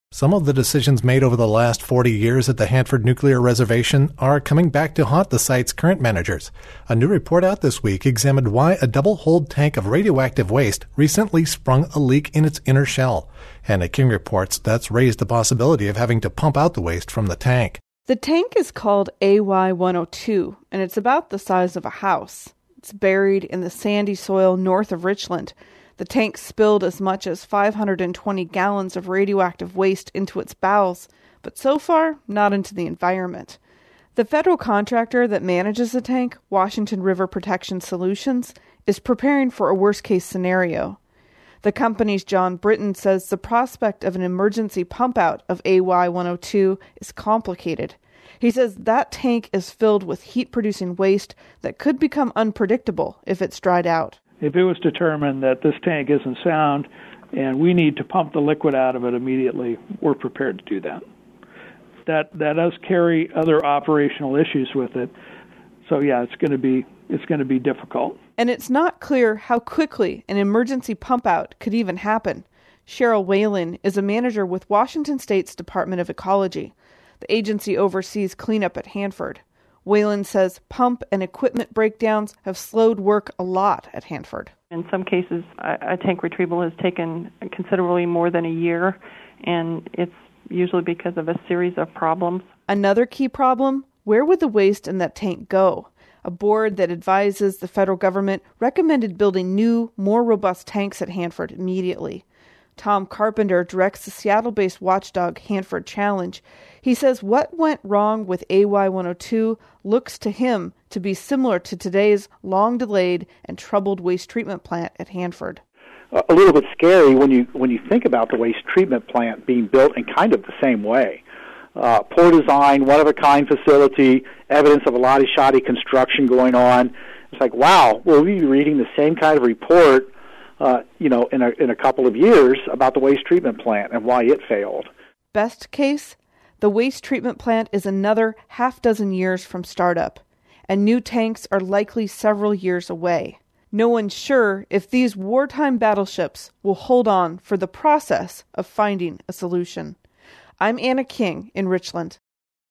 Some of the decisions made over the last 40 years at the Hanford Nuclear Reservation are coming back to haunt the site's current managers. A new report out this week examined why a double-hulled tank of radioactive waste recently sprung a leak in its inner shell. Hannah King reports that's raised the possibility of having to pump out the waste from the tank. The tank is called AY-102, and it's about the size of a house. It's buried in the sandy soil north of Richland. The tank spilled as much as 520 gallons of radioactive waste into its bowels, but so far, not into the environment. The federal contractor that manages the tank, Washington River Protection Solutions, is preparing for a worst-case scenario. The company's John Britton says the prospect of an emergency pump-out of AY-102 is complicated. He says that tank is filled with heat-producing waste that could become unpredictable if it's dried out. If it was determined that this tank isn't sound and we need to pump the liquid out of it immediately, we're prepared to do that. That does carry other operational issues with it. So yeah, it's going to be difficult. And it's not clear how quickly an emergency pump out could even happen. Cheryl Whalen is a manager with Washington State's Department of Ecology. The agency oversees cleanup at Hanford. Whalen says pump and equipment breakdowns have slowed work a lot at Hanford. In some cases, a tank retrieval has taken considerably more than a year, and it's usually because of a series of problems. Another key problem, where would the waste in that tank go? A board that advises the federal government recommended building new, more robust tanks at Hanford immediately. Tom Carpenter directs the Seattle-based watchdog Hanford Challenge. He says what went wrong with AY-102 looks to him to be similar to today's long-delayed and troubled waste treatment plant at Hanford. A little bit scary when you think about the waste treatment plant being built in kind of the same way. Poor design, one-of-a-kind facility, evidence of a lot of shoddy construction going on. It's like, wow, will we be reading the same kind of report in a couple of years about the waste treatment plant and why it failed? Best case, the waste treatment plant is another half dozen years from startup, and new tanks are likely several years away. No one's sure if these wartime battleships will hold on for the process of finding a solution. I'm Anna King in Richland.